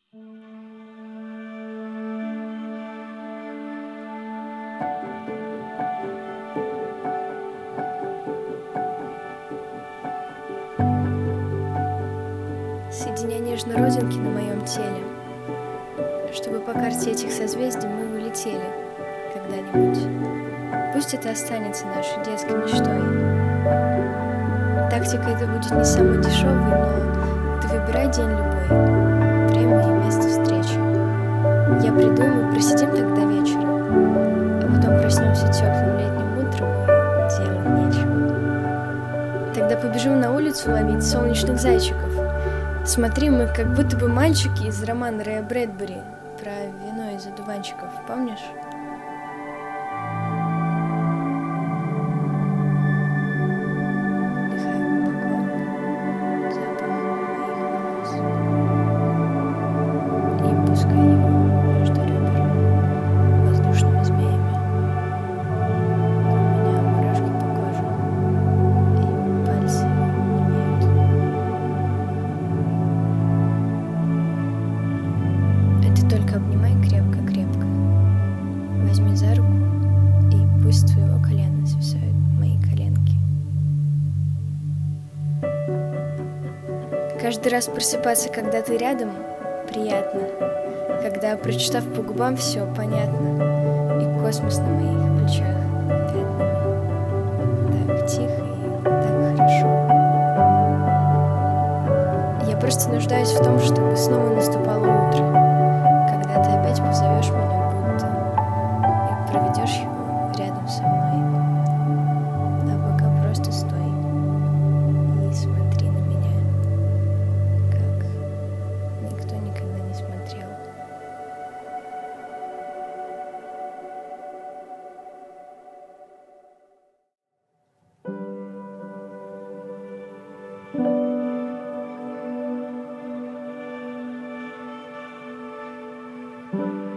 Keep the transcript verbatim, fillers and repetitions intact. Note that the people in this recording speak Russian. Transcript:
Соединяя нежно родинки на моем теле, чтобы по карте этих созвездий мы улетели когда-нибудь. Пусть это останется нашей детской мечтой. Тактика это будет не самый дешевый, но ты выбирай день любой, время и место встречи. Я приду, и мы просидим так до вечера, а потом проснемся теплым летним утром и делать нечего. Тогда побежим на улицу ловить солнечных зайчиков. Смотри, мы как будто бы мальчики из романа Рэя Брэдбери про вино из одуванчиков, помнишь? Вдыхаем глубоко запах моих волос и пускай его между ребер воздушными змеями. У меня мурашки по коже, и пальцы немеют. Ты только обнимай крепко-крепко. Возьми за руку, и пусть с твоего колена свисают мои коленки. Каждый раз просыпаться, когда ты рядом, приятно. Когда, прочитав по губам, все понятно. И космос на моих плечах пятнами. Так тихо и так хорошо. Я просто нуждаюсь в том, чтобы снова наступало утро. Когда ты опять позовешь меня, будто и проведешь его рядом со мной. А пока просто стой и смотри на меня, как никто никогда не смотрел. Thank you.